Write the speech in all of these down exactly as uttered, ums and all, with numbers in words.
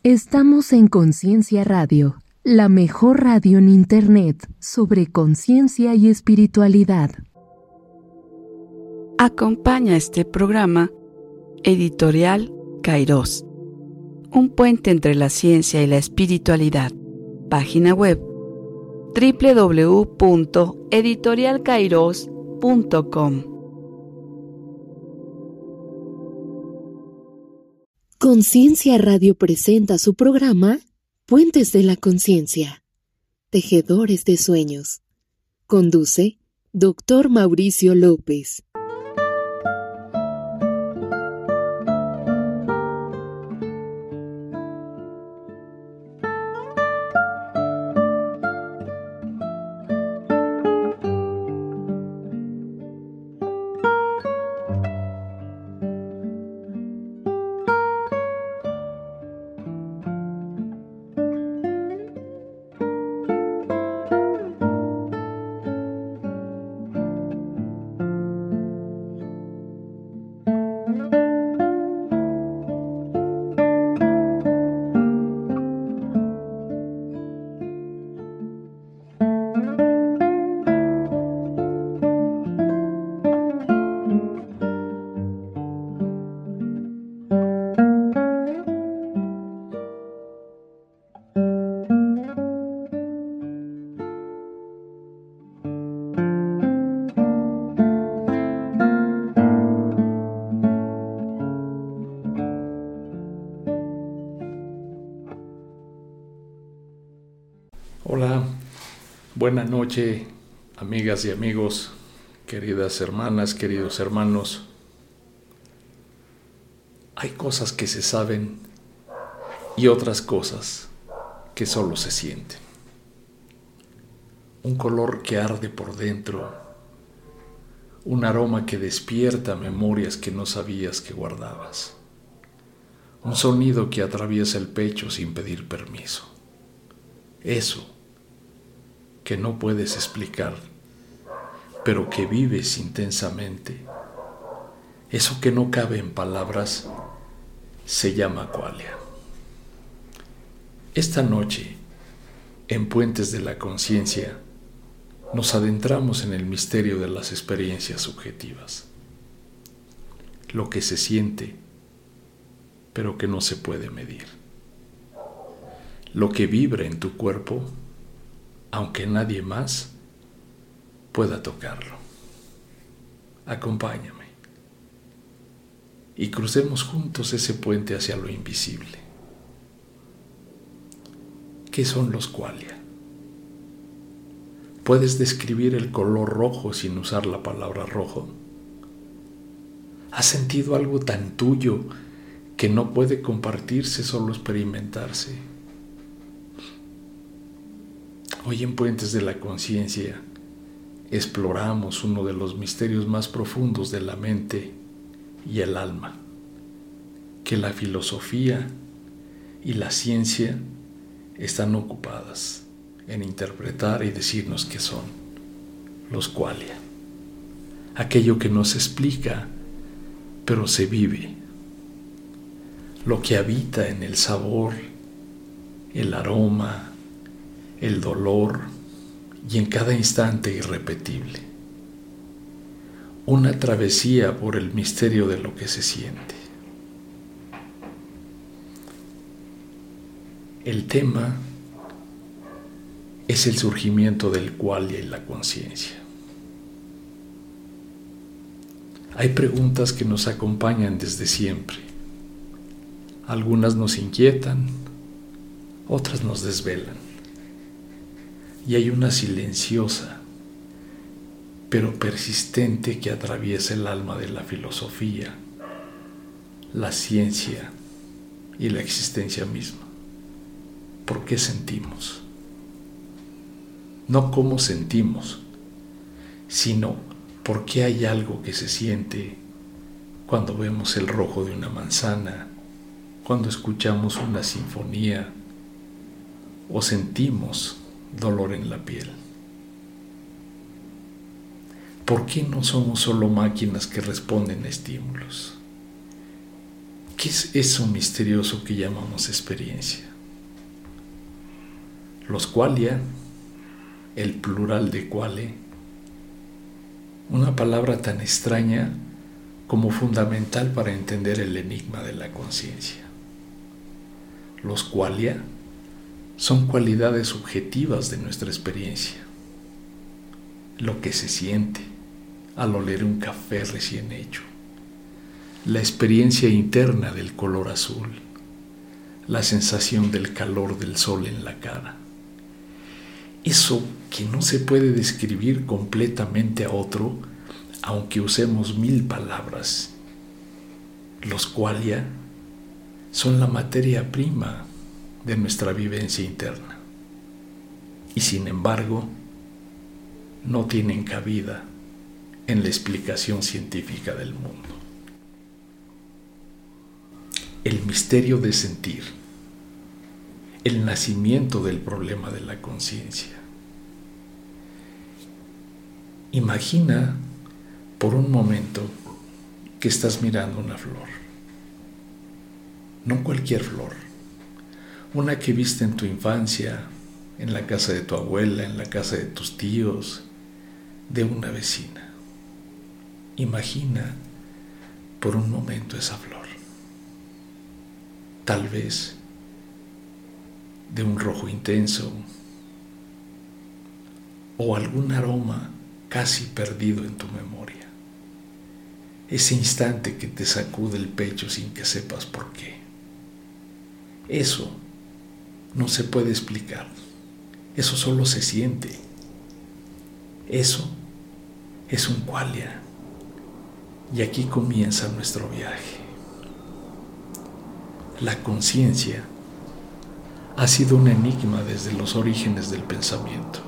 Estamos en Conciencia Radio, la mejor radio en Internet sobre conciencia y espiritualidad. Acompaña este programa Editorial Kairos, un puente entre la ciencia y la espiritualidad. Página web doble u doble u doble u punto editorial kairos punto com. Conciencia Radio presenta su programa Puentes de la Conciencia, Tejedores de Sueños. Conduce doctor Mauricio López. Hola, buena noche, amigas y amigos, queridas hermanas, queridos hermanos. Hay cosas que se saben y otras cosas que solo se sienten. Un color que arde por dentro, un aroma que despierta memorias que no sabías que guardabas, un sonido que atraviesa el pecho sin pedir permiso. Eso que no puedes explicar, pero que vives intensamente, eso que no cabe en palabras, se llama qualia. Esta noche, en Puentes de la Conciencia, nos adentramos en el misterio de las experiencias subjetivas, lo que se siente, pero que no se puede medir, lo que vibra en tu cuerpo, aunque nadie más pueda tocarlo. Acompáñame y crucemos juntos ese puente hacia lo invisible. ¿Qué son los qualia? ¿Puedes describir el color rojo sin usar la palabra rojo? ¿Has sentido algo tan tuyo que no puede compartirse, solo experimentarse? Hoy en Puentes de la Conciencia exploramos uno de los misterios más profundos de la mente y el alma, que la filosofía y la ciencia están ocupadas en interpretar y decirnos qué son los qualia, aquello que no se explica, pero se vive, lo que habita en el sabor, el aroma, el dolor y en cada instante irrepetible. Una travesía por el misterio de lo que se siente. El tema es el surgimiento del qualia y la conciencia. Hay preguntas que nos acompañan desde siempre. Algunas nos inquietan, otras nos desvelan. Y hay una silenciosa, pero persistente que atraviesa el alma de la filosofía, la ciencia y la existencia misma. ¿Por qué sentimos? No cómo sentimos, sino por qué hay algo que se siente cuando vemos el rojo de una manzana, cuando escuchamos una sinfonía o sentimos dolor en la piel. ¿Por qué no somos solo máquinas que responden a estímulos? ¿Qué es eso misterioso que llamamos experiencia? Los qualia, el plural de quale, una palabra tan extraña como fundamental para entender el enigma de la conciencia. Los qualia son cualidades subjetivas de nuestra experiencia. Lo que se siente al oler un café recién hecho, la experiencia interna del color azul, la sensación del calor del sol en la cara. Eso que no se puede describir completamente a otro, aunque usemos mil palabras. Los qualia son la materia prima de nuestra vivencia interna y sin embargo no tienen cabida en la explicación científica del mundo. El misterio de sentir, el nacimiento del problema de la conciencia. Imagina por un momento que estás mirando una flor, no cualquier flor, una que viste en tu infancia, en la casa de tu abuela, en la casa de tus tíos, de una vecina. Imagina por un momento esa flor, tal vez de un rojo intenso o algún aroma casi perdido en tu memoria. Ese instante que te sacude el pecho sin que sepas por qué. Eso no se puede explicar. Eso solo se siente. Eso es un qualia. Y aquí comienza nuestro viaje. La conciencia ha sido un enigma desde los orígenes del pensamiento.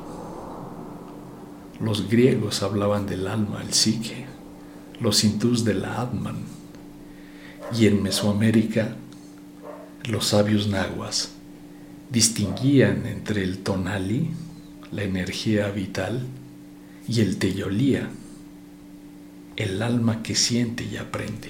Los griegos hablaban del alma, el psique, los hindús de la Atman, y en Mesoamérica los sabios nahuas distinguían entre el tonali, la energía vital, y el teyolía, el alma que siente y aprende.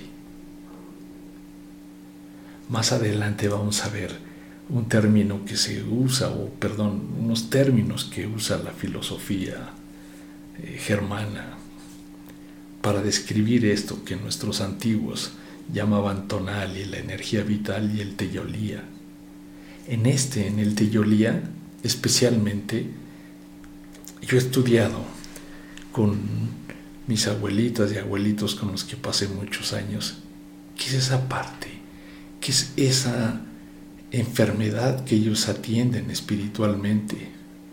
Más adelante vamos a ver un término que se usa, o perdón, unos términos que usa la filosofía eh, germana para describir esto que nuestros antiguos llamaban tonali, la energía vital, y el teyolía. En este, en el teyolía, especialmente, yo he estudiado con mis abuelitas y abuelitos con los que pasé muchos años, ¿qué es esa parte? ¿Qué es esa enfermedad que ellos atienden espiritualmente?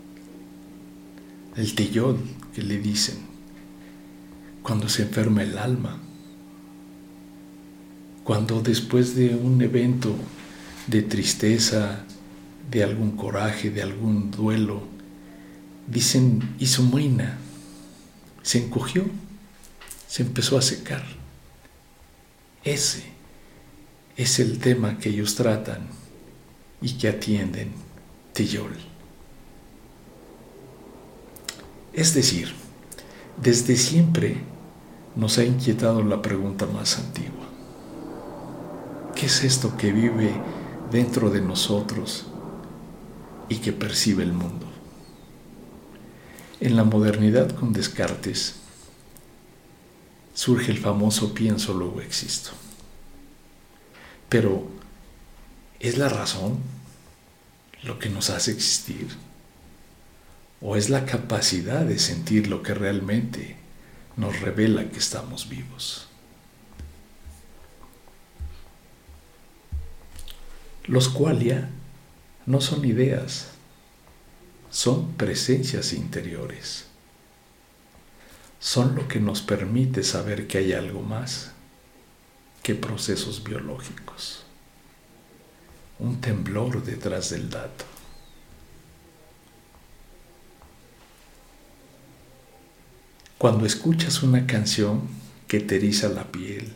El teyol, que le dicen, cuando se enferma el alma, cuando después de un evento de tristeza, de algún coraje, de algún duelo, dicen, hizo muina, se encogió, se empezó a secar. Ese es el tema que ellos tratan y que atienden, teyol. Es decir, desde siempre nos ha inquietado la pregunta más antigua. ¿Qué es esto que vive dentro de nosotros y que percibe el mundo? En la modernidad con Descartes surge el famoso pienso, luego existo. Pero, ¿es la razón lo que nos hace existir? ¿O es la capacidad de sentir lo que realmente nos revela que estamos vivos? Los qualia no son ideas, son presencias interiores. Son lo que nos permite saber que hay algo más que procesos biológicos. Un temblor detrás del dato. Cuando escuchas una canción que te eriza la piel,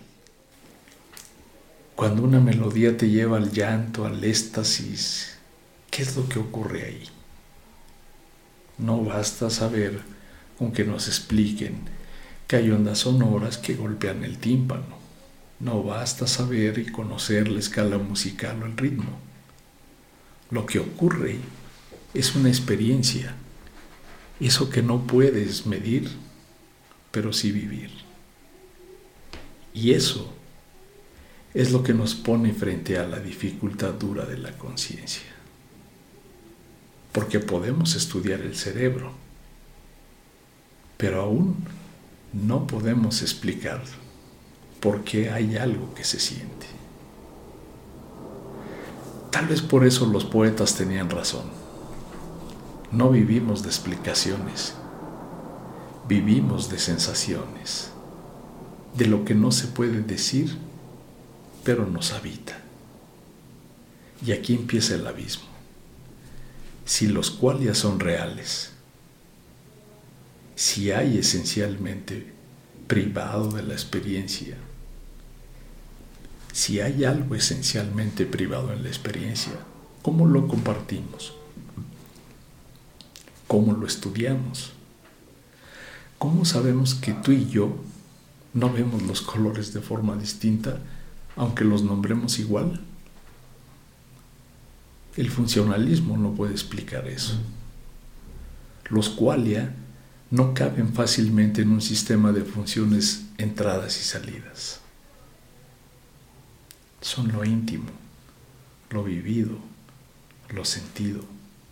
cuando una melodía te lleva al llanto, al éxtasis, ¿qué es lo que ocurre ahí? No basta saber con que nos expliquen que hay ondas sonoras que golpean el tímpano. No basta saber y conocer la escala musical o el ritmo. Lo que ocurre es una experiencia, eso que no puedes medir, pero sí vivir. Y eso es lo que nos pone frente a la dificultad dura de la conciencia. Porque podemos estudiar el cerebro, pero aún no podemos explicar por qué hay algo que se siente. Tal vez por eso los poetas tenían razón. No vivimos de explicaciones, vivimos de sensaciones, de lo que no se puede decir, pero nos habita. Y aquí empieza el abismo. Si los qualia son reales, si hay esencialmente privado de la experiencia, si hay algo esencialmente privado en la experiencia, ¿cómo lo compartimos? ¿Cómo lo estudiamos? ¿Cómo sabemos que tú y yo no vemos los colores de forma distinta, aunque los nombremos igual? El funcionalismo no puede explicar eso. Los qualia no caben fácilmente en un sistema de funciones, entradas y salidas. Son lo íntimo, lo vivido, lo sentido.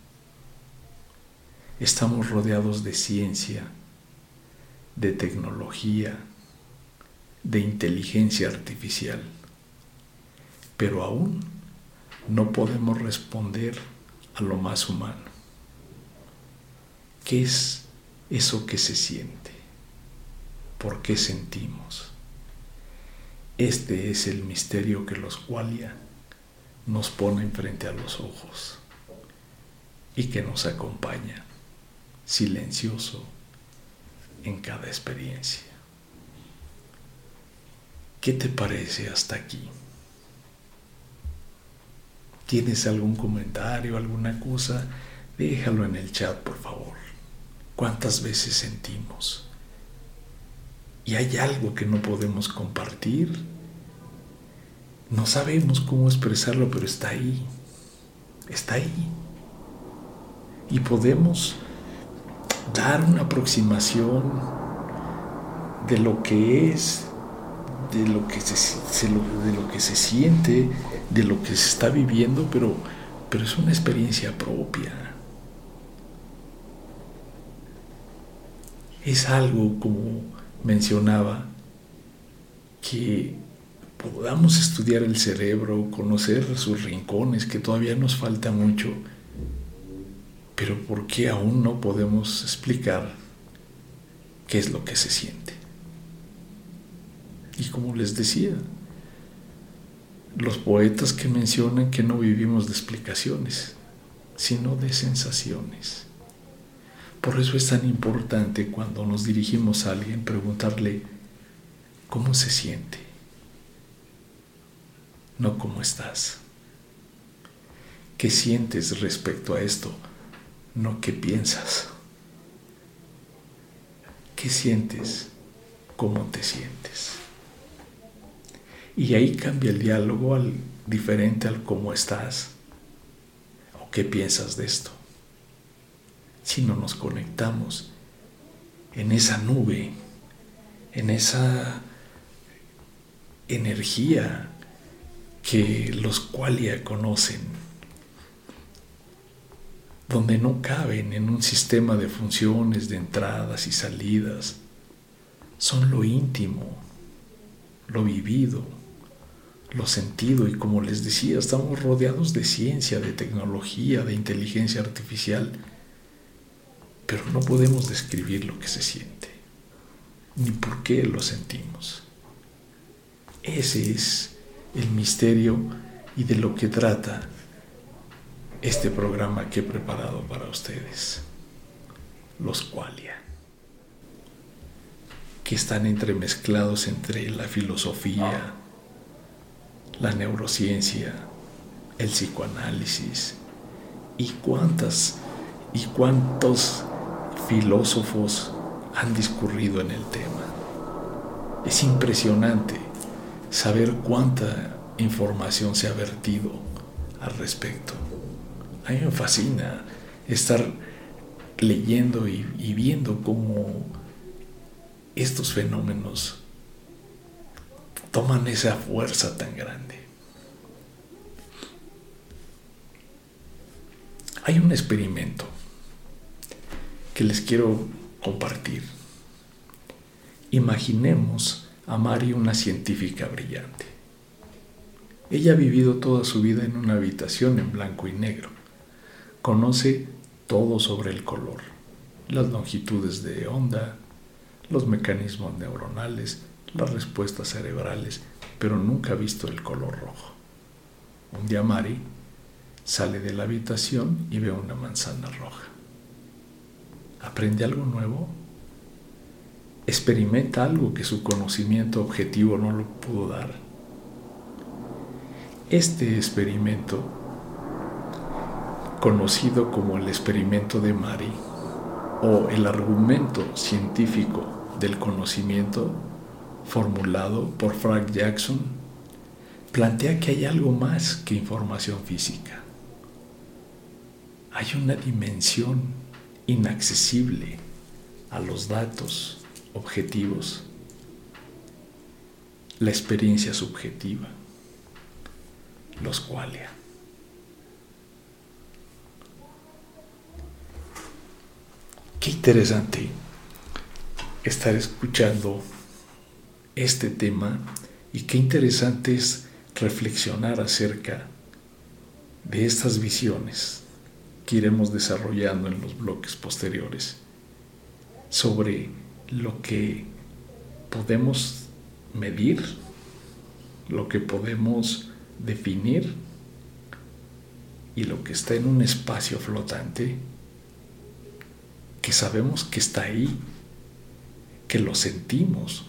Estamos rodeados de ciencia, de tecnología, de inteligencia artificial, pero aún no podemos responder a lo más humano. ¿Qué es eso que se siente? ¿Por qué sentimos? Este es el misterio que los qualia nos ponen frente a los ojos y que nos acompaña silencioso en cada experiencia. ¿Qué te parece hasta aquí? ¿Tienes algún comentario, alguna cosa? Déjalo en el chat, por favor. ¿Cuántas veces sentimos? ¿Y hay algo que no podemos compartir? No sabemos cómo expresarlo, pero está ahí. Está ahí. Y podemos dar una aproximación de lo que es, de lo que se, de lo que se siente, de lo que se está viviendo, pero, pero es una experiencia propia. Es algo, como mencionaba, que podamos estudiar el cerebro, conocer sus rincones, que todavía nos falta mucho, pero ¿por qué aún no podemos explicar qué es lo que se siente? Y como les decía, los poetas que mencionan que no vivimos de explicaciones, sino de sensaciones. Por eso es tan importante cuando nos dirigimos a alguien preguntarle cómo se siente, no cómo estás. ¿Qué sientes respecto a esto? No qué piensas. ¿Qué sientes? ¿Cómo te sientes? Y ahí cambia el diálogo al diferente al cómo estás o qué piensas de esto. Si no nos conectamos en esa nube, en esa energía que los qualia conocen, donde no caben en un sistema de funciones, de entradas y salidas, son lo íntimo, lo vivido, lo sentido, y como les decía, estamos rodeados de ciencia, de tecnología, de inteligencia artificial, pero no podemos describir lo que se siente, ni por qué lo sentimos. Ese es el misterio y de lo que trata este programa que he preparado para ustedes, los qualia, que están entremezclados entre la filosofía, la neurociencia, el psicoanálisis y cuántas y cuántos filósofos han discurrido en el tema. Es impresionante saber cuánta información se ha vertido al respecto. A mí me fascina estar leyendo y, y viendo cómo estos fenómenos toman esa fuerza tan grande. Hay un experimento que les quiero compartir. Imaginemos a Mari una científica brillante. Ella ha vivido toda su vida en una habitación en blanco y negro. Conoce todo sobre el color, las longitudes de onda, los mecanismos neuronales, las respuestas cerebrales, pero nunca ha visto el color rojo. Un día Mari sale de la habitación y ve una manzana roja. ¿Aprende algo nuevo? ¿Experimenta algo que su conocimiento objetivo no lo pudo dar? Este experimento, conocido como el experimento de Mari, o el argumento científico del conocimiento, formulado por Frank Jackson, plantea que hay algo más que información física. Hay una dimensión inaccesible a los datos objetivos, la experiencia subjetiva, los qualia. Qué interesante estar escuchando este tema y qué interesante es reflexionar acerca de estas visiones que iremos desarrollando en los bloques posteriores sobre lo que podemos medir, lo que podemos definir y lo que está en un espacio flotante que sabemos que está ahí, que lo sentimos,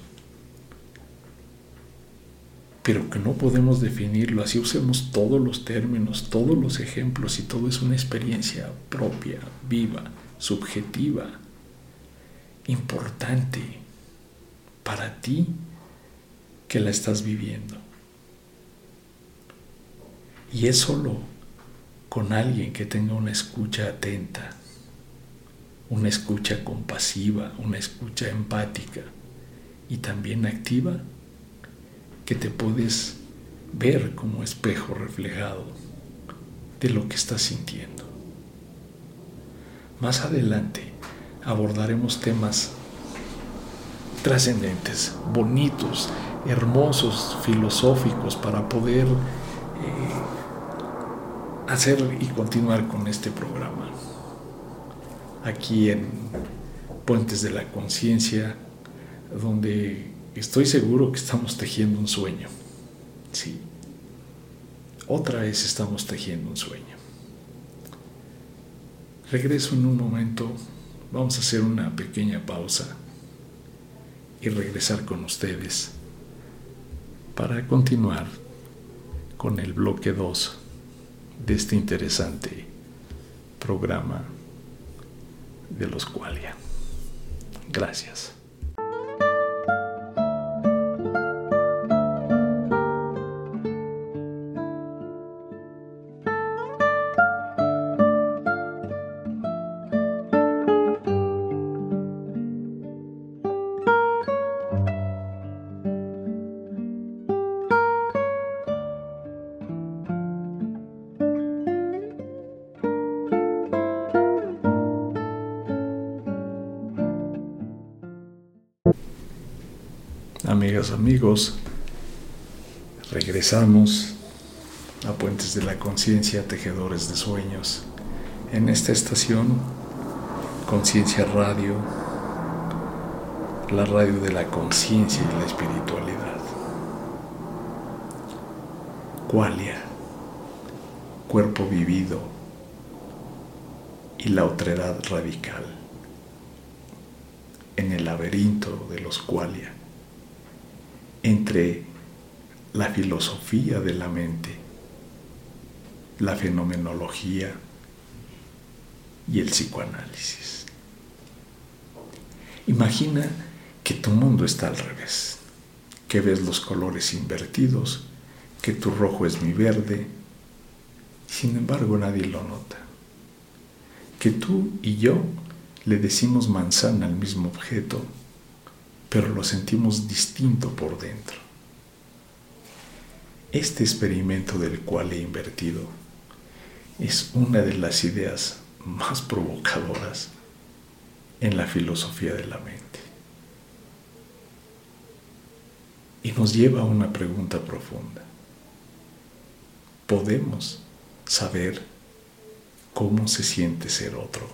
pero que no podemos definirlo. Así usemos todos los términos, todos los ejemplos, y todo es una experiencia propia, viva, subjetiva, importante para ti que la estás viviendo. Y es solo con alguien que tenga una escucha atenta, una escucha compasiva, una escucha empática y también activa, que te puedes ver como espejo reflejado de lo que estás sintiendo. Más adelante abordaremos temas trascendentes, bonitos, hermosos, filosóficos, para poder eh, hacer y continuar con este programa. Aquí en Puentes de la Conciencia, donde estoy seguro que estamos tejiendo un sueño. Sí, otra vez estamos tejiendo un sueño. Regreso en un momento, vamos a hacer una pequeña pausa y regresar con ustedes para continuar con el bloque dos de este interesante programa de los qualia. Gracias. Amigas, amigos, regresamos a Puentes de la Conciencia, tejedores de sueños, en esta estación Conciencia Radio, la radio de la conciencia y la espiritualidad. Qualia, cuerpo vivido y la otredad radical. En el laberinto de los qualia, entre la filosofía de la mente, la fenomenología y el que ves los colores invertidos, que tu rojo es mi verde. Sin embargo, nadie lo nota. Que tú y yo le decimos manzana al mismo objeto, pero lo sentimos distinto por dentro. Este experimento del cual he invertido es una de las ideas más provocadoras en la filosofía de la mente. Y nos lleva a una pregunta profunda. ¿Podemos saber cómo se siente ser otro?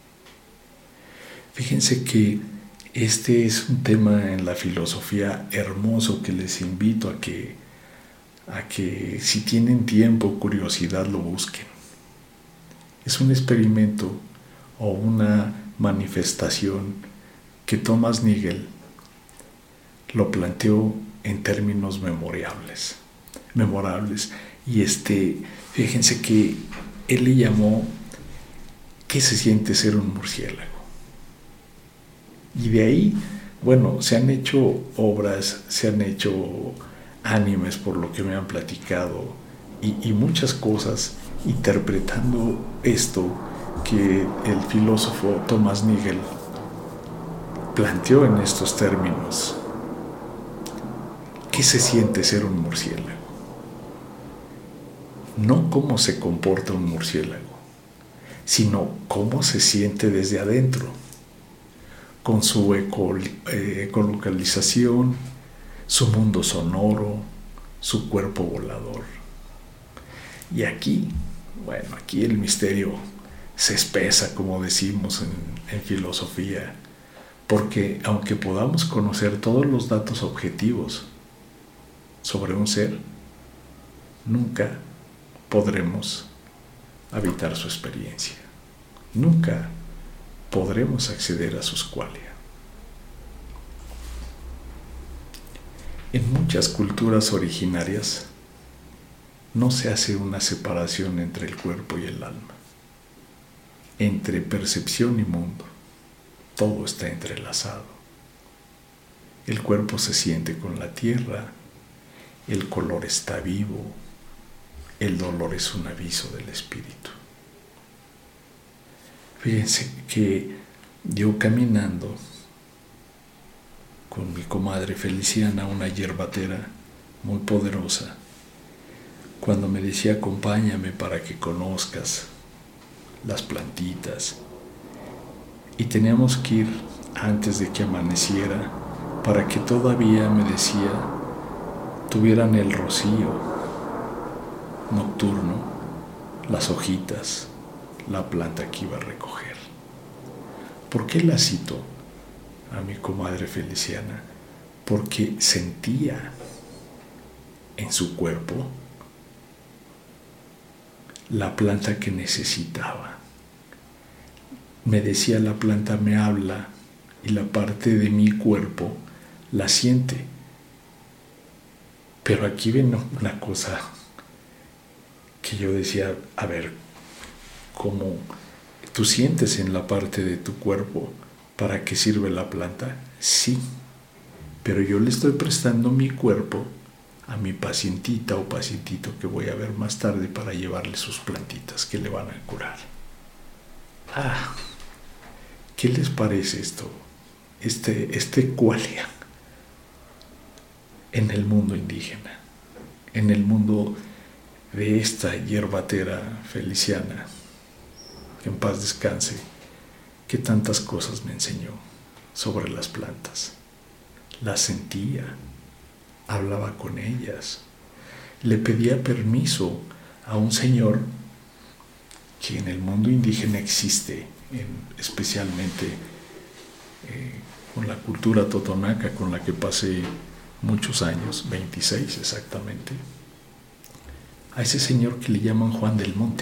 Fíjense que este es un tema en la filosofía hermoso que les invito a que, a que si tienen tiempo, curiosidad, lo busquen. Es un experimento o una manifestación que Thomas Nagel lo planteó en términos memorables, memorables. Y este, fíjense que él le llamó ¿qué se siente ser un murciélago? Y de ahí, bueno, se han hecho obras, se han hecho animes por lo que me han platicado y, y muchas cosas interpretando esto que el filósofo Thomas Nagel planteó en estos términos. ¿Qué se siente ser un murciélago? No cómo se comporta un murciélago, sino cómo se siente desde adentro, con su eco, eh, ecolocalización, su mundo sonoro, su cuerpo volador. Y aquí, bueno, aquí el misterio se espesa, como decimos en, en filosofía, porque aunque podamos conocer todos los datos objetivos sobre un ser, nunca podremos habitar su experiencia. Nunca podremos acceder a sus qualia. En muchas culturas originarias no se hace una separación entre el cuerpo y el alma, entre percepción y mundo. Todo está entrelazado. El cuerpo se siente con la tierra, el color está vivo, el dolor es un aviso del espíritu. Fíjense que yo caminando con mi comadre Feliciana, una hierbatera muy poderosa, cuando me decía acompáñame para que conozcas las plantitas, y teníamos que ir antes de que amaneciera para que todavía, me decía, tuvieran el rocío nocturno, las hojitas, la planta que iba a recoger. ¿Por qué la cito a mi comadre Feliciana? Porque sentía en su cuerpo la planta que necesitaba. Me decía, la planta me habla y la parte de mi cuerpo la siente. Pero aquí viene una cosa que yo decía, a ver, ¿cómo tú sientes en la parte de tu cuerpo para qué sirve la planta? Sí, pero yo le estoy prestando mi cuerpo a mi pacientita o pacientito que voy a ver más tarde para llevarle sus plantitas que le van a curar. Ah, ¿qué les parece esto? Este, este qualia en el mundo indígena, en el mundo de esta hierbatera Feliciana, que en paz descanse, que tantas cosas me enseñó sobre las plantas. Las sentía, hablaba con ellas, le pedía permiso a un señor que en el mundo indígena existe, en, especialmente eh, con la cultura totonaca con la que pasé muchos años, veintiséis exactamente, a ese señor que le llaman Juan del Monte.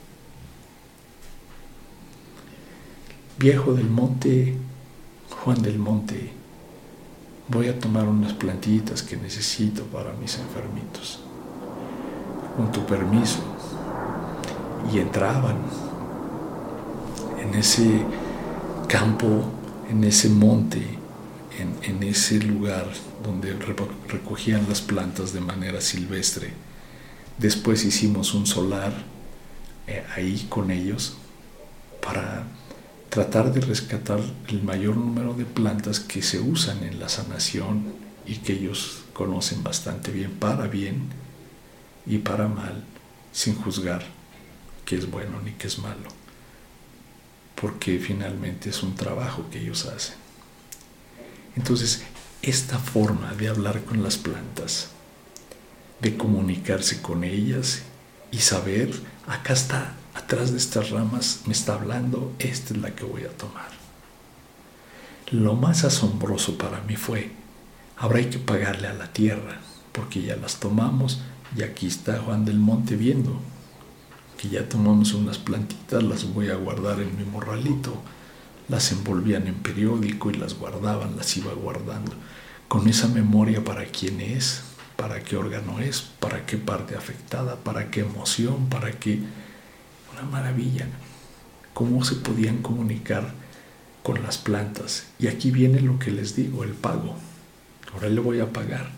Viejo del monte, Juan del Monte, voy a tomar unas plantitas que necesito para mis enfermitos. Con tu permiso. Y entraban en ese campo, en ese monte en, en ese lugar donde recogían las plantas de manera silvestre. Después hicimos un solar eh, ahí con ellos para tratar de rescatar el mayor número de plantas que se usan en la sanación y que ellos conocen bastante bien, para bien y para mal, sin juzgar qué es bueno ni qué es malo, porque finalmente es un trabajo que ellos hacen. Entonces, esta forma de hablar con las plantas, de comunicarse con ellas y saber, acá está, atrás de estas ramas me está hablando, esta es la que voy a tomar. Lo más asombroso para mí fue, ahora hay que pagarle a la tierra, porque ya las tomamos, y aquí está Juan del Monte viendo que ya tomamos unas plantitas, las voy a guardar en mi morralito. Las envolvían en periódico y las guardaban, las iba guardando, con esa memoria para quién es, para qué órgano es, para qué parte afectada, para qué emoción, para qué... Una maravilla, cómo se podían comunicar con las plantas. Y aquí viene lo que les digo, el pago. Ahora le voy a pagar.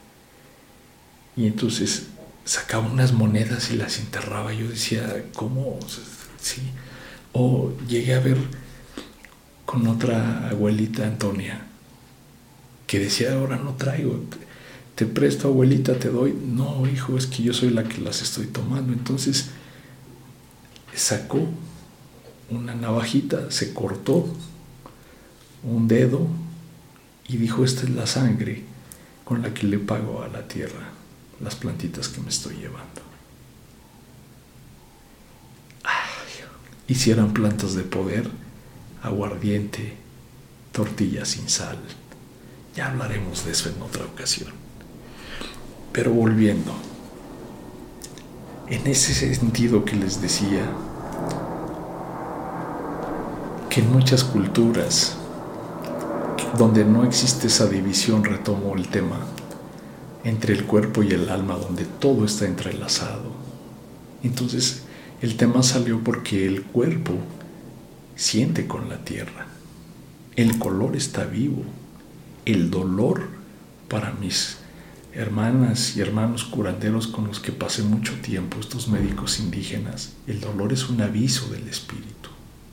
Y entonces sacaba unas monedas y las enterraba. Yo decía, ¿cómo? Sí. O llegué a ver con otra abuelita, Antonia, que decía, ahora no traigo, te, te presto, abuelita, te doy. No, hijo, es que yo soy la que las estoy tomando. Entonces sacó una navajita, se cortó un dedo y dijo, esta es la sangre con la que le pago a la tierra las plantitas que me estoy llevando. Ay, y si eran plantas de poder, aguardiente, tortilla sin sal. Ya hablaremos de eso en otra ocasión. Pero volviendo, en ese sentido que les decía, que en muchas culturas donde no existe esa división, retomo el tema, entre el cuerpo y el alma, donde todo está entrelazado. Entonces el tema salió porque el cuerpo siente con la tierra, el color está vivo, el dolor, para mis hermanas y hermanos curanderos con los que pasé mucho tiempo, estos médicos indígenas, el dolor es un aviso del espíritu.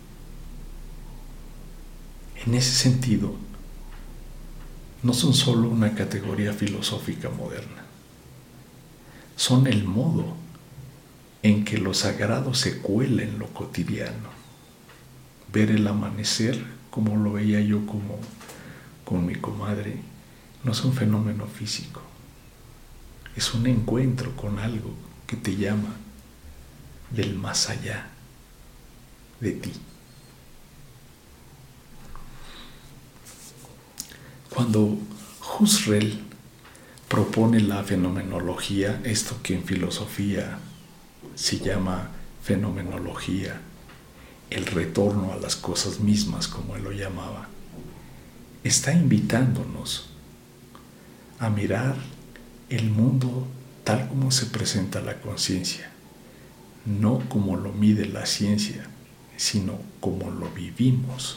En ese sentido, no son solo una categoría filosófica moderna, son el modo en que lo sagrado se cuela en lo cotidiano. Ver el amanecer, como lo veía yo como con mi comadre, no es un fenómeno físico, es un encuentro con algo que te llama del más allá de ti. Cuando Husserl propone la fenomenología, esto que en filosofía se llama fenomenología, el retorno a las cosas mismas, como él lo llamaba, está invitándonos a mirar el mundo tal como se presenta la conciencia, no como lo mide la ciencia, sino como lo vivimos.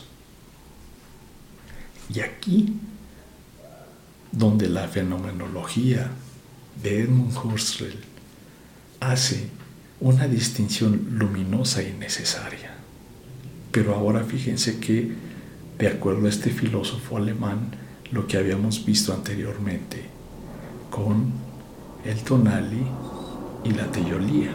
Y aquí, donde la fenomenología de Edmund Husserl hace una distinción luminosa y necesaria. Pero ahora fíjense que, de acuerdo a este filósofo alemán, lo que habíamos visto anteriormente con el tonali y la teología.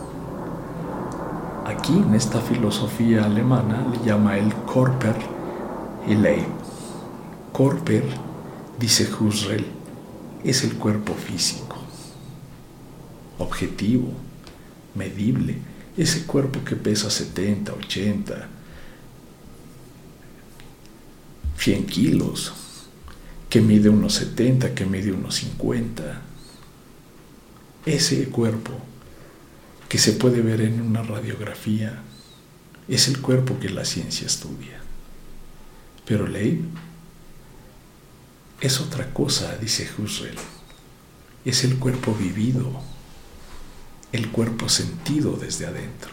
Aquí, en esta filosofía alemana, le llama el Körper y Leib. Körper, dice Husserl, es el cuerpo físico, objetivo, medible, ese cuerpo que pesa setenta, ochenta, cien kilos, que mide unos setenta, que mide unos cincuenta. Ese cuerpo que se puede ver en una radiografía es el cuerpo que la ciencia estudia. Pero Leib es otra cosa, dice Husserl. Es el cuerpo vivido, el cuerpo sentido desde adentro,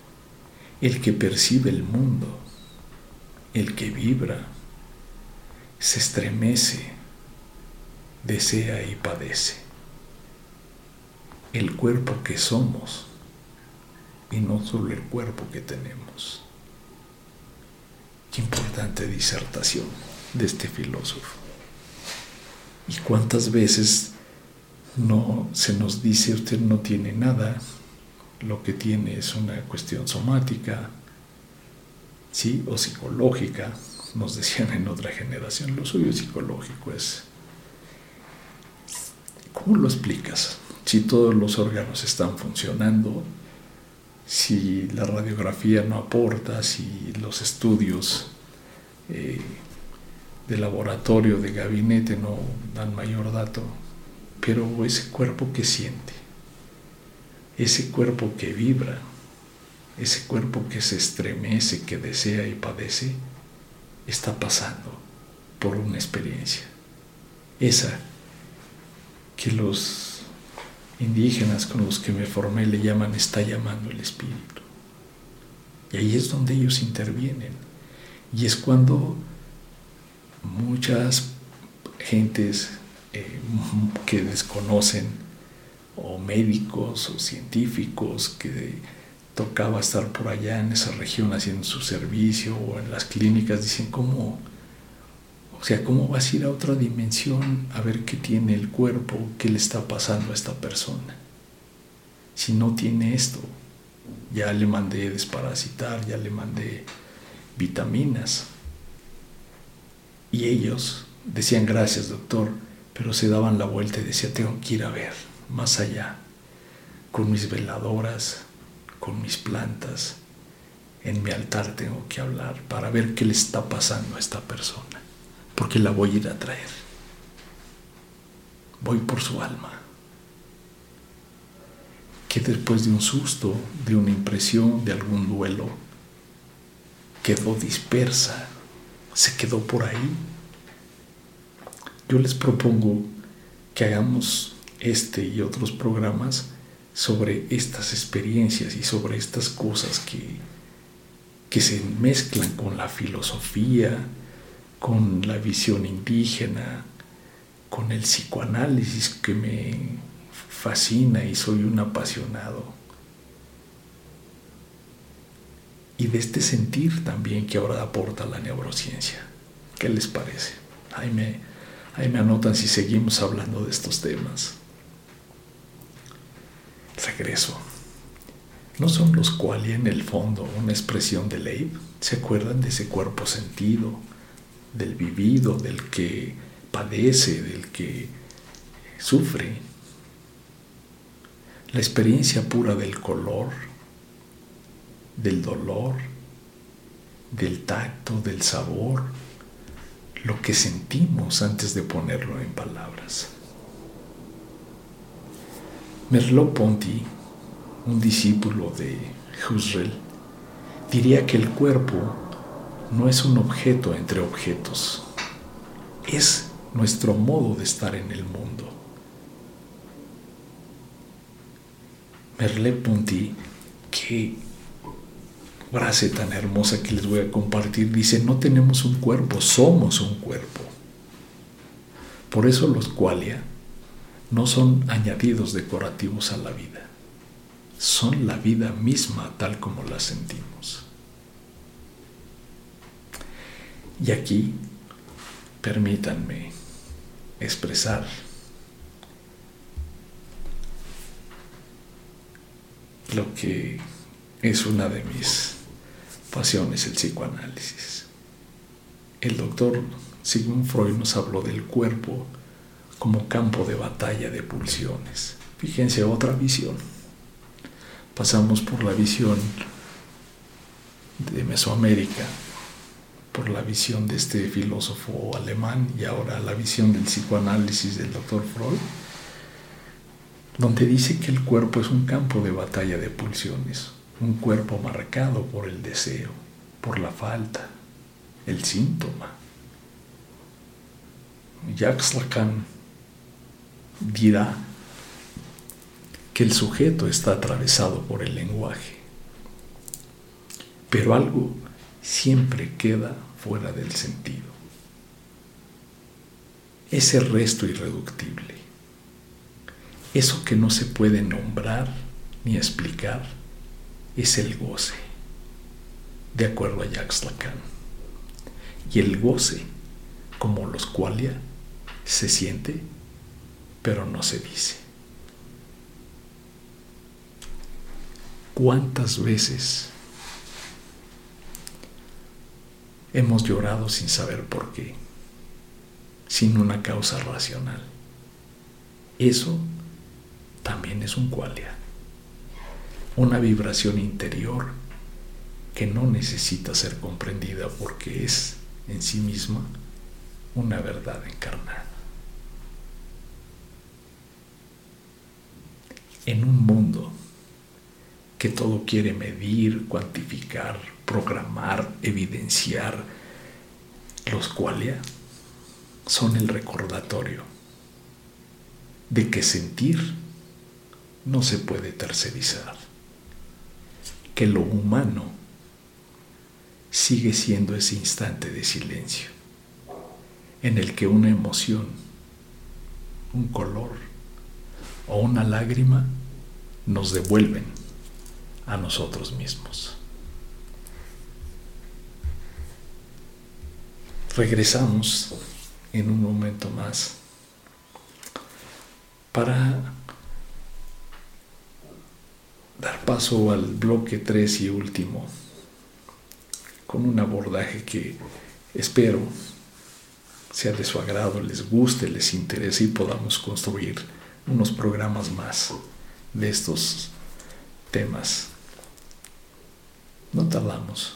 el que percibe el mundo, el que vibra, se estremece, desea y padece. El cuerpo que somos y no solo el cuerpo que tenemos. Qué importante disertación de este filósofo. Y cuántas veces no se nos dice: usted no tiene nada, lo que tiene es una cuestión somática, ¿sí? O psicológica. Nos decían en otra generación, lo suyo psicológico es. ¿Cómo lo explicas? Si todos los órganos están funcionando, si la radiografía no aporta, si los estudios eh, de laboratorio, de gabinete no dan mayor dato, pero ese cuerpo que siente, ese cuerpo que vibra, ese cuerpo que se estremece, que desea y padece, está pasando por una experiencia, esa que los indígenas con los que me formé le llaman está llamando el espíritu. Y ahí es donde ellos intervienen. Y es cuando muchas gentes eh, que desconocen, o médicos o científicos que tocaba estar por allá en esa región haciendo su servicio, o en las clínicas, dicen: ¿cómo? O sea, ¿cómo vas a ir a otra dimensión a ver qué tiene el cuerpo, qué le está pasando a esta persona? Si no tiene esto, ya le mandé desparasitar, ya le mandé vitaminas. Y ellos decían: gracias, doctor, pero se daban la vuelta y decían: tengo que ir a ver más allá, con mis veladoras, con mis plantas, en mi altar tengo que hablar para ver qué le está pasando a esta persona, porque la voy a ir a traer. Voy por su alma, que después de un susto, de una impresión, de algún duelo, quedó dispersa, se quedó por ahí. Yo les propongo que hagamos este y otros programas sobre estas experiencias y sobre estas cosas que, que se mezclan con la filosofía, con la visión indígena, con el psicoanálisis, que me fascina y soy un apasionado. Y de este sentir también que ahora aporta la neurociencia. ¿Qué les parece? Ahí me, ahí me anotan si seguimos hablando de estos temas. Regreso. ¿No son los qualia en el fondo una expresión de Leib? ¿Se acuerdan de ese cuerpo sentido, del vivido, del que padece, del que sufre? La experiencia pura del color, del dolor, del tacto, del sabor, lo que sentimos antes de ponerlo en palabras. Merleau-Ponty, un discípulo de Husserl, diría que el cuerpo no es un objeto entre objetos, es nuestro modo de estar en el mundo. Merleau-Ponty, qué frase tan hermosa que les voy a compartir, dice: no tenemos un cuerpo, somos un cuerpo. Por eso los qualia no son añadidos decorativos a la vida, son la vida misma tal como la sentimos. Y aquí permítanme expresar lo que es una de mis pasiones, el psicoanálisis. El doctor Sigmund Freud nos habló del cuerpo como campo de batalla de pulsiones. Fíjense, otra visión. Pasamos por la visión de Mesoamérica, por la visión de este filósofo alemán, y ahora la visión del psicoanálisis del doctor Freud, donde dice que el cuerpo es un campo de batalla de pulsiones, un cuerpo marcado por el deseo, por la falta, el síntoma. Jacques Lacan dirá que el sujeto está atravesado por el lenguaje, pero algo siempre queda fuera del sentido. ese resto irreductible, eso que no se puede nombrar ni explicar, es el goce, de acuerdo a Jacques Lacan. Y el goce, como los qualia, se siente, pero no se dice. ¿Cuántas veces hemos llorado sin saber por qué, sin una causa racional? Eso también es un qualia, una vibración interior que no necesita ser comprendida porque es en sí misma una verdad encarnada. En un mundo que todo quiere medir, cuantificar, programar, evidenciar, los qualia son el recordatorio de que sentir no se puede tercerizar, que lo humano sigue siendo ese instante de silencio en el que una emoción, un color o una lágrima nos devuelven a nosotros mismos. Regresamos en un momento más para dar paso al bloque tres y último, con un abordaje que espero sea de su agrado, les guste, les interese y podamos construir unos programas más de estos temas. No tardamos.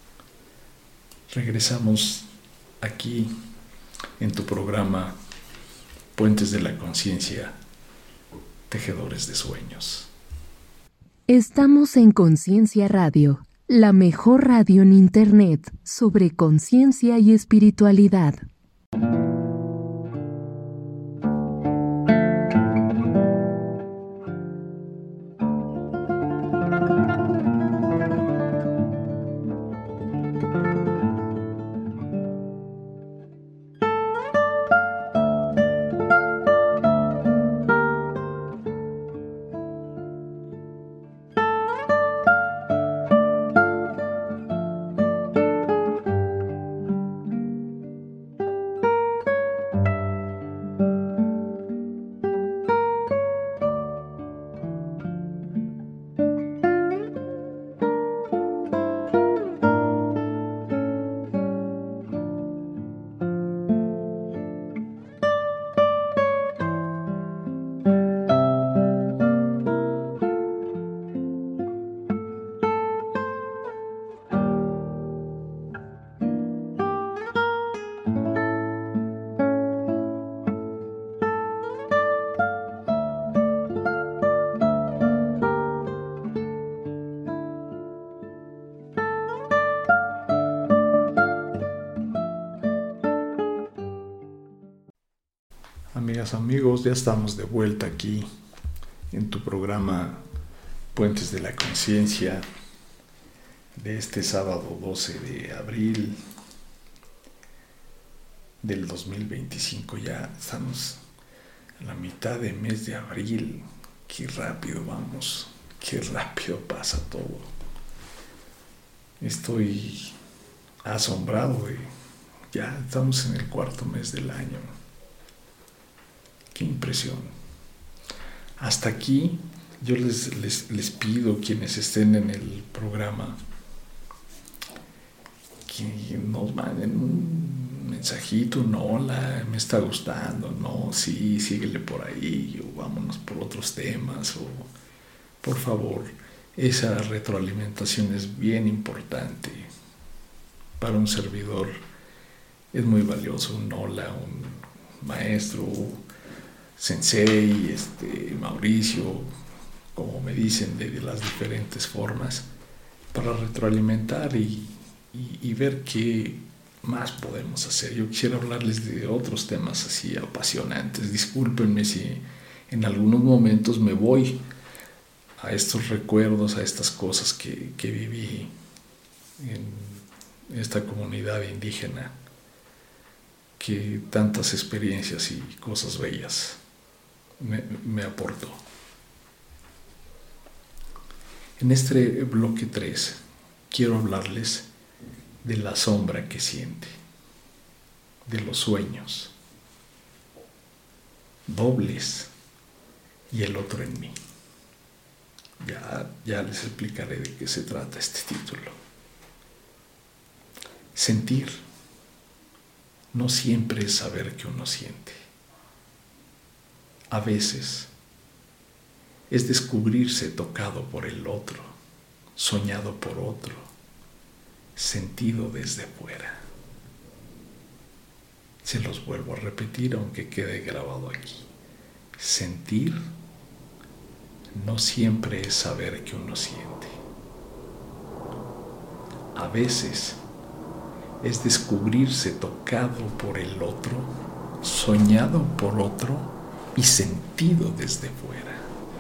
Regresamos aquí en tu programa Puentes de la Conciencia, Tejedores de Sueños. Estamos en Conciencia Radio, la mejor radio en Internet sobre conciencia y espiritualidad. Amigas, amigos, ya estamos de vuelta aquí en tu programa Puentes de la Conciencia de este sábado doce de abril del dos mil veinticinco. Ya estamos a la mitad del mes de abril. Qué rápido vamos, qué rápido pasa todo. Estoy asombrado de ya estamos en el cuarto mes del año. Qué impresión. Hasta aquí yo les, les, les pido, quienes estén en el programa, que nos manden un mensajito, un hola, me está gustando, no, sí, síguele por ahí, o vámonos por otros temas, o por favor, esa retroalimentación es bien importante para un servidor, es muy valioso, un hola, un maestro, sensei, este, Mauricio, como me dicen, de, de las diferentes formas, para retroalimentar y, y, y ver qué más podemos hacer. Yo quisiera hablarles de otros temas así apasionantes. Discúlpenme si en algunos momentos me voy a estos recuerdos, a estas cosas que, que viví en esta comunidad indígena que tantas experiencias y cosas bellas me, me aportó. En este bloque tres quiero hablarles de la sombra que siente, de los sueños dobles y el otro en mí. Ya, ya les explicaré de qué se trata este título. Sentir no siempre es saber que uno siente. A veces es descubrirse tocado por el otro, soñado por otro, sentido desde fuera. Se los vuelvo a repetir aunque quede grabado aquí. Sentir no siempre es saber que uno siente. A veces es descubrirse tocado por el otro, soñado por otro y sentido desde fuera.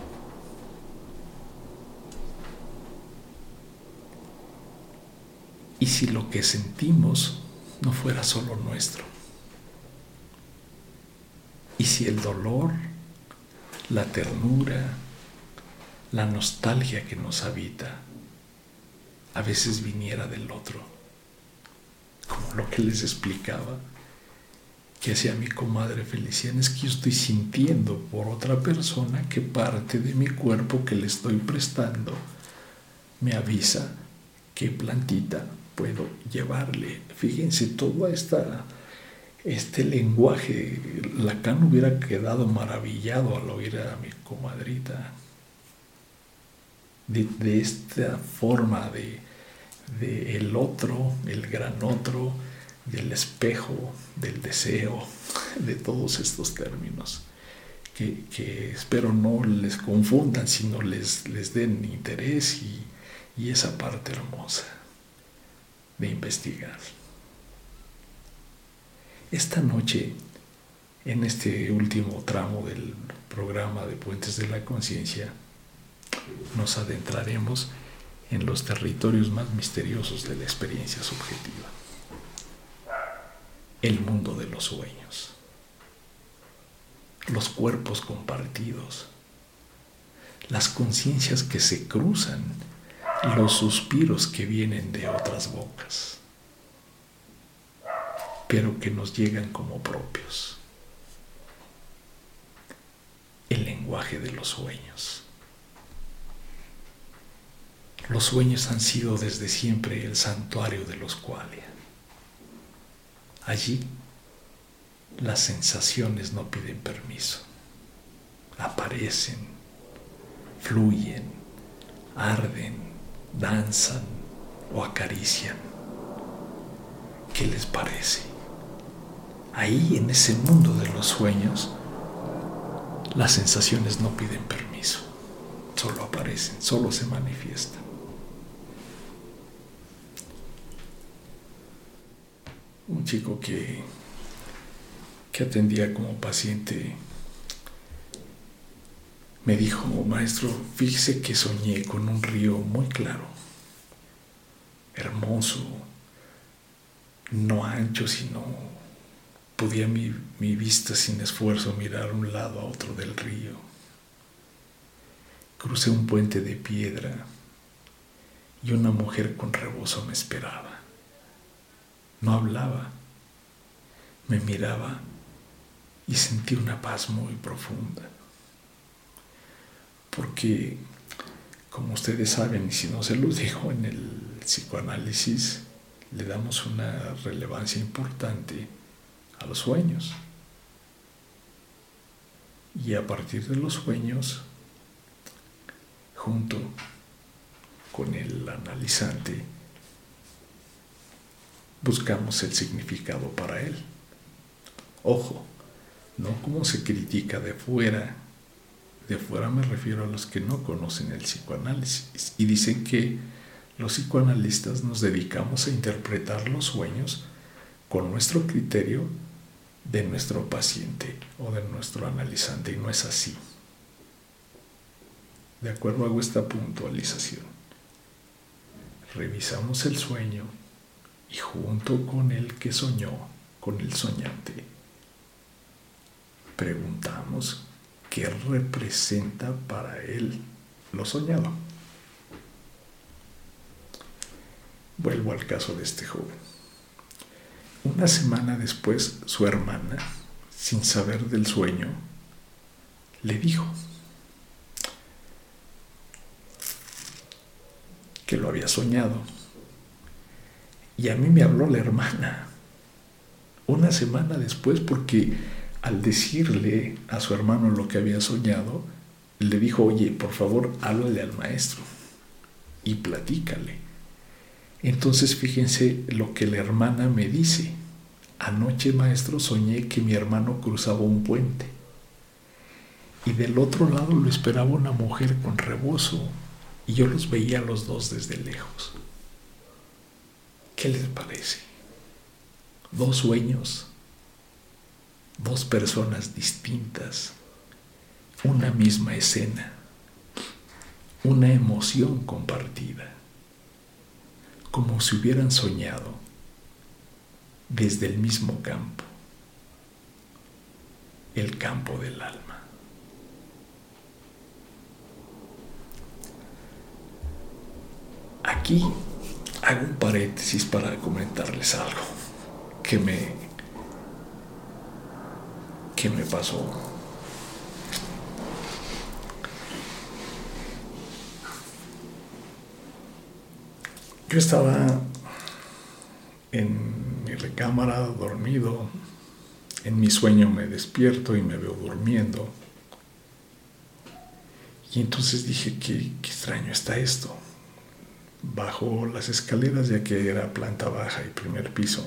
¿Y si lo que sentimos no fuera solo nuestro? ¿Y si el dolor, la ternura, la nostalgia que nos habita a veces viniera del otro? Como lo que les explicaba que hacía mi comadre Feliciana, es que yo estoy sintiendo por otra persona que parte de mi cuerpo que le estoy prestando me avisa qué plantita puedo llevarle. Fíjense, todo esta, este lenguaje, Lacan hubiera quedado maravillado al oír a mi comadrita de, de esta forma de, de el otro, el gran otro, del espejo, del deseo, de todos estos términos que, que espero no les confundan, sino les, les den interés y, y esa parte hermosa de investigar. Esta noche, en este último tramo del programa de Puentes de la Conciencia, nos adentraremos en los territorios más misteriosos de la experiencia subjetiva. El mundo de los sueños, los cuerpos compartidos, las conciencias que se cruzan, los suspiros que vienen de otras bocas, pero que nos llegan como propios. El lenguaje de los sueños. Los sueños han sido desde siempre el santuario de los qualia. Allí las sensaciones no piden permiso, aparecen, fluyen, arden, danzan o acarician. ¿Qué les parece? Ahí en ese mundo de los sueños, las sensaciones no piden permiso, solo aparecen, solo se manifiestan. Un chico que, que atendía como paciente me dijo: maestro, fíjese que soñé con un río muy claro, hermoso, no ancho, sino podía mi, mi vista sin esfuerzo mirar a un lado a otro del río. Crucé un puente de piedra y una mujer con rebozo me esperaba. No hablaba, me miraba y sentí una paz muy profunda. Porque, como ustedes saben, y si no se los digo, en el psicoanálisis le damos una relevancia importante a los sueños. Y a partir de los sueños, junto con el analizante, buscamos el significado para él. Ojo, no como se critica de fuera. De fuera me refiero a los que no conocen el psicoanálisis y dicen que los psicoanalistas nos dedicamos a interpretar los sueños con nuestro criterio de nuestro paciente o de nuestro analizante, y no es así. De acuerdo, hago esta puntualización. Revisamos el sueño y junto con el que soñó con el soñante. Preguntamos qué representa para él lo soñado. Vuelvo al caso de este joven. Una semana después, su hermana, sin saber del sueño, le dijo que lo había soñado. Y a mí me habló la hermana una semana después, porque al decirle a su hermano lo que había soñado, le dijo: oye, por favor, háblale al maestro y platícale. Entonces fíjense lo que la hermana me dice: anoche, maestro, soñé que mi hermano cruzaba un puente y del otro lado lo esperaba una mujer con rebozo y yo los veía a los dos desde lejos. ¿Qué les parece? Dos sueños, dos personas distintas, una misma escena, una emoción compartida, como si hubieran soñado desde el mismo campo, el campo del alma. Aquí hago un paréntesis para comentarles algo que me, que me pasó. Yo estaba en mi recámara dormido. En mi sueño me despierto y me veo durmiendo. Y entonces dije, qué, qué extraño está esto. Bajo las escaleras, ya que era planta baja y primer piso.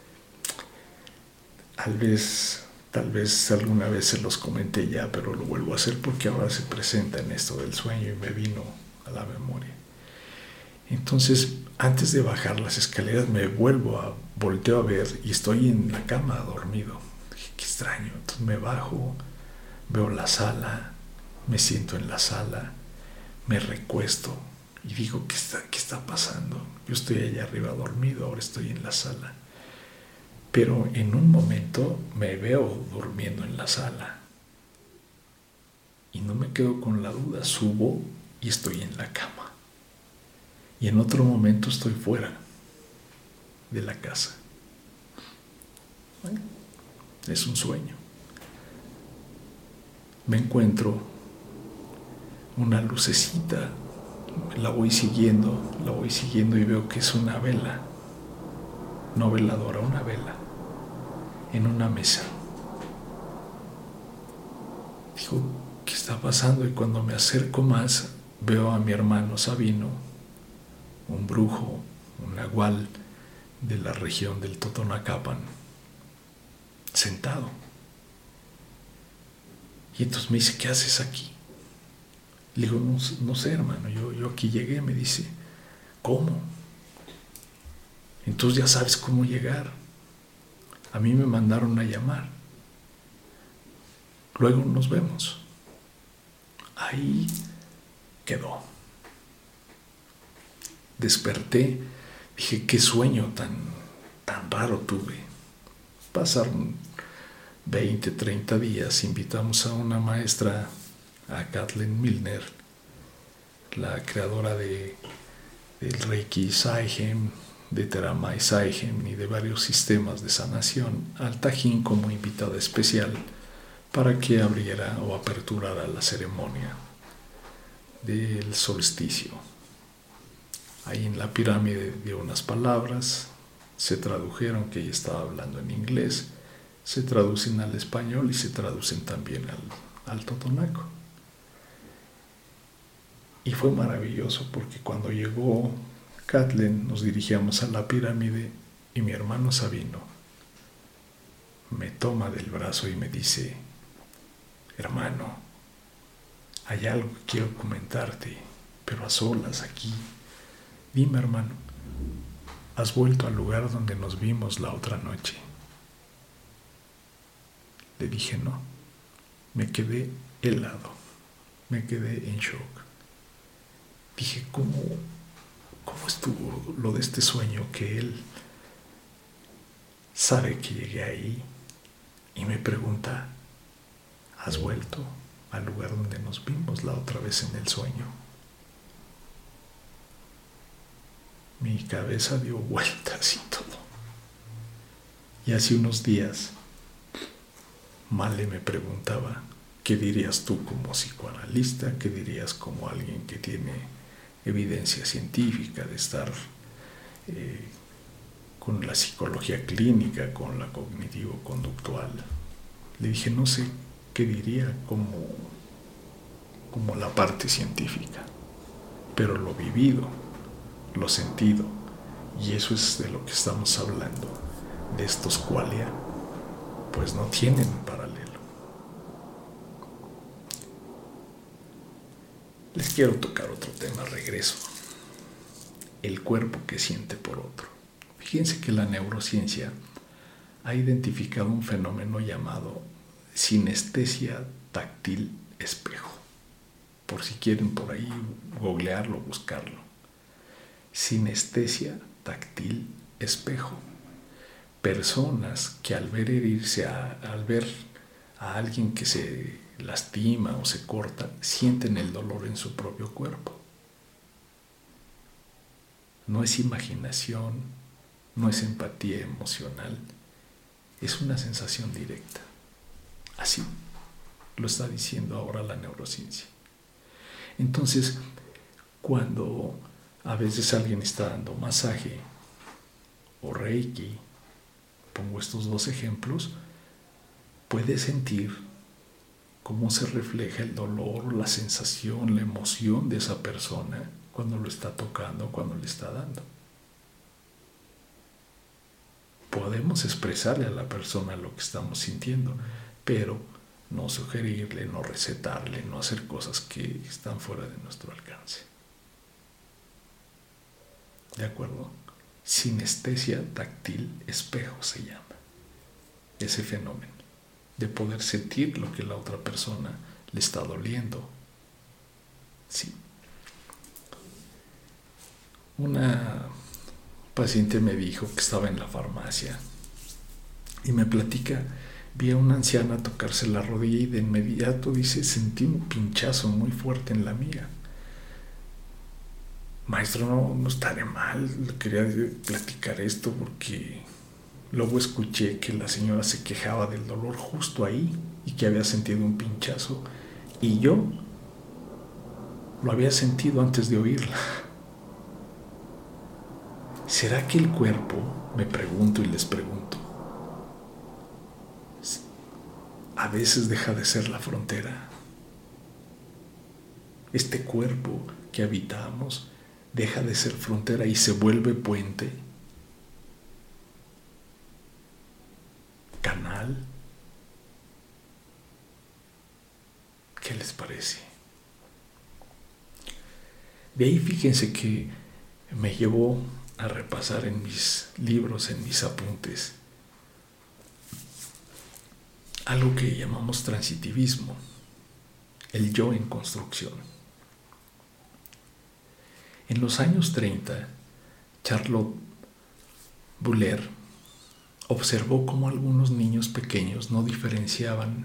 Tal vez, tal vez alguna vez se los comenté ya, pero lo vuelvo a hacer porque ahora se presenta en esto del sueño y me vino a la memoria. Entonces, antes de bajar las escaleras, me vuelvo a, volteo a ver y estoy en la cama dormido. Dije, qué extraño. Entonces me bajo, veo la sala, me siento en la sala, me recuesto y digo, ¿qué está, qué está pasando? Yo estoy allá arriba dormido, ahora estoy en la sala. Pero en un momento me veo durmiendo en la sala. Y no me quedo con la duda, subo y estoy en la cama. Y en otro momento estoy fuera de la casa. Bueno, es un sueño. Me encuentro una lucecita, la voy siguiendo, la voy siguiendo y veo que es una vela, no veladora, una vela, en una mesa. Digo, ¿qué está pasando? Y cuando me acerco más, veo a mi hermano Sabino, un brujo, un nahual de la región del Totonacapan, sentado. Y entonces me dice, ¿qué haces aquí? Le digo, no, no sé, hermano, yo, yo aquí llegué. Me dice, ¿cómo? Entonces ya sabes cómo llegar. A mí me mandaron a llamar. Luego nos vemos. Ahí quedó. Desperté, dije, qué sueño tan, tan raro tuve. Pasaron veinte, treinta días, invitamos a una maestra, a Kathleen Milner, la creadora de, del Reiki Saigen, de Teramai Saigen y de varios sistemas de sanación, al Tajín como invitada especial para que abriera o aperturara la ceremonia del solsticio. Ahí en la pirámide dio unas palabras, se tradujeron, que ella estaba hablando en inglés, se traducen al español y se traducen también al, al totonaco. Y fue maravilloso porque cuando llegó Kathleen nos dirigíamos a la pirámide y mi hermano Sabino me toma del brazo y me dice, hermano, hay algo que quiero comentarte, pero a solas aquí. Dime, hermano, ¿has vuelto al lugar donde nos vimos la otra noche? Le dije no. Me quedé helado, me quedé en shock. Dije, ¿cómo, cómo estuvo lo de este sueño que él sabe que llegué ahí y me pregunta, ¿has vuelto al lugar donde nos vimos la otra vez en el sueño? Mi cabeza dio vueltas y todo. Y hace unos días, Male me preguntaba, ¿qué dirías tú como psicoanalista? ¿Qué dirías como alguien que tiene evidencia científica de estar eh, con la psicología clínica, con la cognitivo-conductual? Le dije, no sé qué diría como, como la parte científica, pero lo vivido, lo sentido, y eso es de lo que estamos hablando, de estos qualia, pues no tienen un paralelo. Les quiero tocar otro tema, regreso. El cuerpo que siente por otro. Fíjense que la neurociencia ha identificado un fenómeno llamado sinestesia táctil espejo. Por si quieren por ahí googlearlo, buscarlo. Sinestesia táctil espejo. Personas que al ver herirse, a, al ver a alguien que se lastima o se corta, sienten el dolor en su propio cuerpo. No es imaginación, no es empatía emocional, es una sensación directa. Así lo está diciendo ahora la neurociencia. Entonces, cuando a veces alguien está dando masaje o reiki, pongo estos dos ejemplos, puede sentir cómo se refleja el dolor, la sensación, la emoción de esa persona cuando lo está tocando, cuando le está dando. Podemos expresarle a la persona lo que estamos sintiendo, pero no sugerirle, no recetarle, no hacer cosas que están fuera de nuestro alcance. ¿De acuerdo? Sinestesia táctil espejo se llama ese fenómeno de poder sentir lo que la otra persona le está doliendo. Sí. Una paciente me dijo que estaba en la farmacia y me platica, vi a una anciana tocarse la rodilla y de inmediato dice, sentí un pinchazo muy fuerte en la mía. Maestro, no, no estaré mal, quería platicar esto porque luego escuché que la señora se quejaba del dolor justo ahí y que había sentido un pinchazo y yo lo había sentido antes de oírla. ¿Será que el cuerpo, me pregunto y les pregunto, a veces deja de ser la frontera? Este cuerpo que habitamos deja de ser frontera y se vuelve puente, canal. ¿Qué les parece? De ahí fíjense que me llevó a repasar en mis libros, en mis apuntes, algo que llamamos transitivismo, el yo en construcción. En los años treinta, Charlotte Buller observó cómo algunos niños pequeños no diferenciaban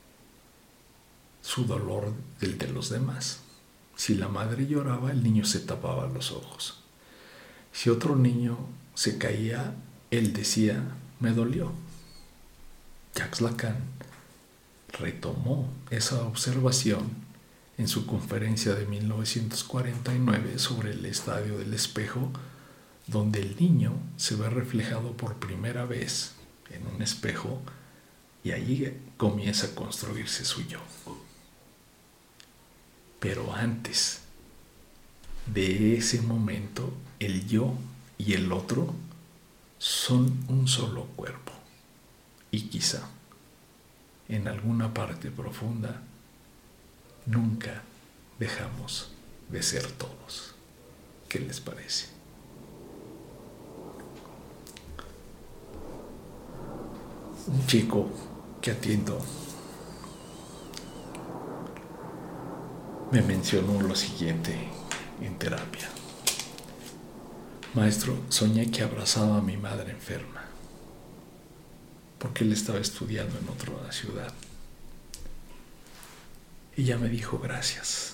su dolor del de los demás. Si la madre lloraba, el niño se tapaba los ojos. Si otro niño se caía, él decía, me dolió. Jacques Lacan retomó esa observación en su conferencia de mil novecientos cuarenta y nueve sobre el estadio del espejo, donde el niño se ve reflejado por primera vez en un espejo y allí comienza a construirse su yo. Pero antes de ese momento, el yo y el otro son un solo cuerpo. Y quizá, en alguna parte profunda, nunca dejamos de ser todos. ¿Qué les parece? Un chico que atiendo me mencionó lo siguiente en terapia. Maestro, soñé que abrazaba a mi madre enferma. porque él estaba estudiando en otra ciudad. Y ella me dijo gracias.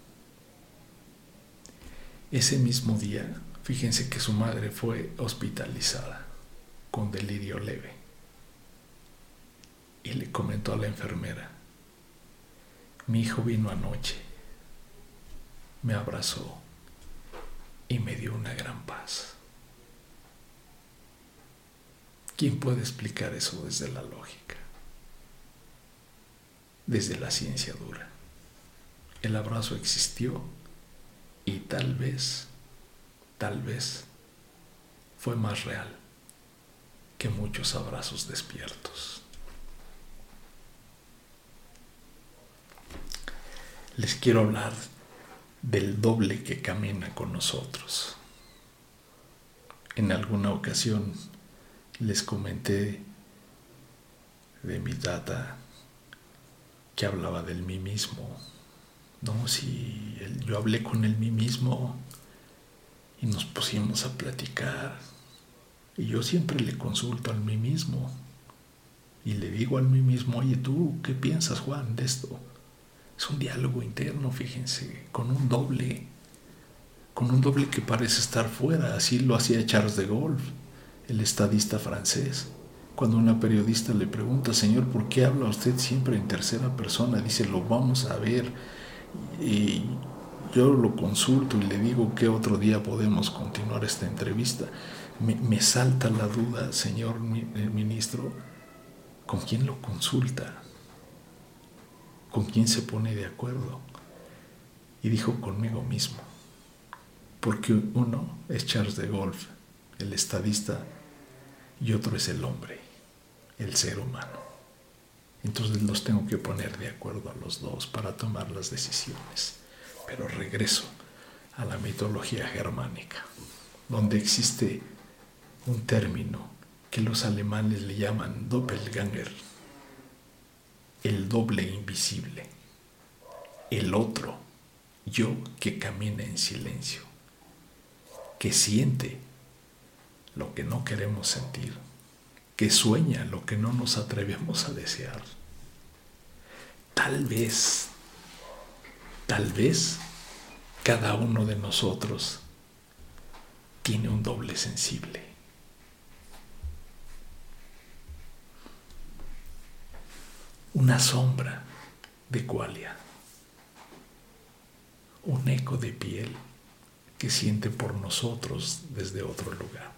Ese mismo día, fíjense que su madre fue hospitalizada con delirio leve. Y le comentó a la enfermera: mi hijo vino anoche, me abrazó y me dio una gran paz. ¿Quién puede explicar eso desde la lógica? Desde la ciencia dura. El abrazo existió y tal vez, tal vez, fue más real que muchos abrazos despiertos. Les quiero hablar del doble que camina con nosotros. En alguna ocasión les comenté de mi tata que hablaba del mí mismo. No, si el, yo hablé con el mí mismo y nos pusimos a platicar. Y yo siempre le consulto al mí mismo y le digo al mí mismo: oye, ¿tú qué piensas, Juan, de esto? Es un diálogo interno, fíjense, con un doble, con un doble que parece estar fuera. Así lo hacía Charles de Gaulle, el estadista francés. Cuando una periodista le pregunta: señor, ¿por qué habla usted siempre en tercera persona? Dice: lo vamos a ver. Y yo lo consulto y le digo: ¿qué otro día podemos continuar esta entrevista? Me, me salta la duda, señor ministro, ¿con quién lo consulta? ¿Con quién se pone de acuerdo? Y dijo: conmigo mismo. Porque uno es Charles de Gaulle, el estadista, y otro es el hombre, el ser humano. Entonces los tengo que poner de acuerdo a los dos para tomar las decisiones. Pero regreso a la mitología germánica, donde existe un término que los alemanes le llaman Doppelgänger, el doble invisible, el otro yo que camina en silencio, que siente lo que no queremos sentir, que sueña lo que no nos atrevemos a desear. Tal vez, tal vez cada uno de nosotros tiene un doble sensible. Una sombra de qualia, un eco de piel que siente por nosotros desde otro lugar.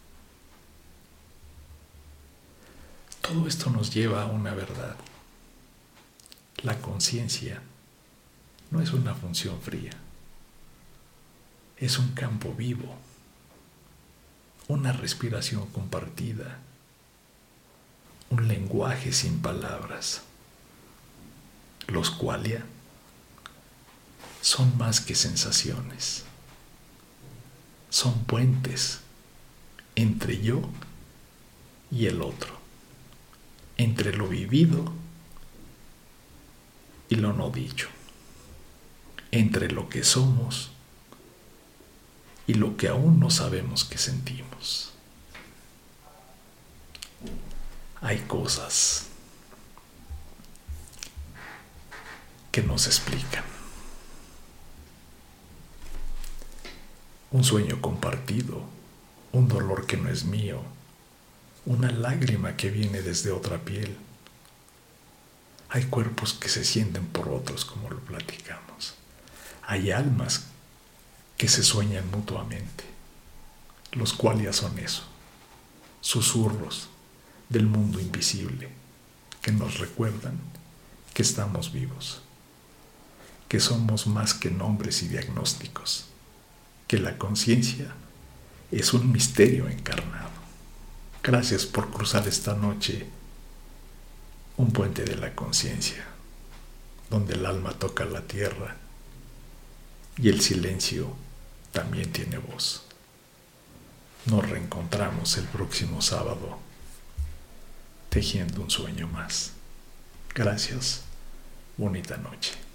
Todo esto nos lleva a una verdad. La conciencia no es una función fría, es un campo vivo, una respiración compartida, un lenguaje sin palabras. Los qualia son más que sensaciones, son puentes entre yo y el otro, entre lo vivido y lo no dicho, entre lo que somos y lo que aún no sabemos que sentimos. Hay cosas que nos explican. Un sueño compartido, un dolor que no es mío, una lágrima que viene desde otra piel. Hay cuerpos que se sienten por otros, como lo platicamos. Hay almas que se sueñan mutuamente. Los qualia son eso, susurros del mundo invisible que nos recuerdan que estamos vivos, que somos más que nombres y diagnósticos, que la conciencia es un misterio encarnado. Gracias por cruzar esta noche un puente de la conciencia, donde el alma toca la tierra y el silencio también tiene voz. Nos reencontramos el próximo sábado, tejiendo un sueño más. Gracias, bonita noche.